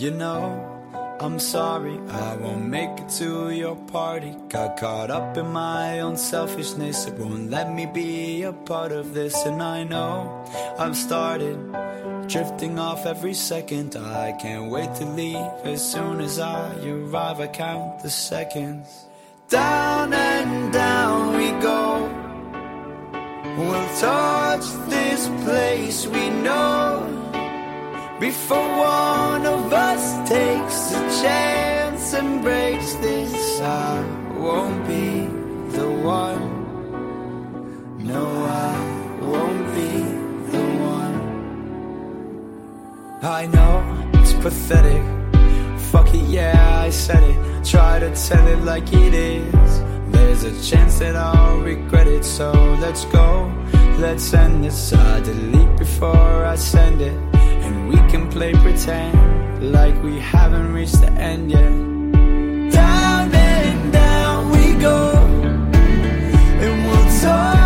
You know, I'm sorry, I won't make it to your party. Got caught up in my own selfishness, it won't let me be a part of this. And I know I've started drifting off every second. I can't wait to leave. As soon as I arrive, I count the seconds. Down and down we go. We'll touch this place we know before one of us takes a chance and breaks this. I won't be the one. No, I won't be the one. I know it's pathetic. Fuck it, yeah, I said it. Try to tell it like it is. There's a chance that I'll regret it. So let's go, let's end this. I delete before I send it, and we can play pretend like we haven't reached the end yet. Down and down we go, and we'll talk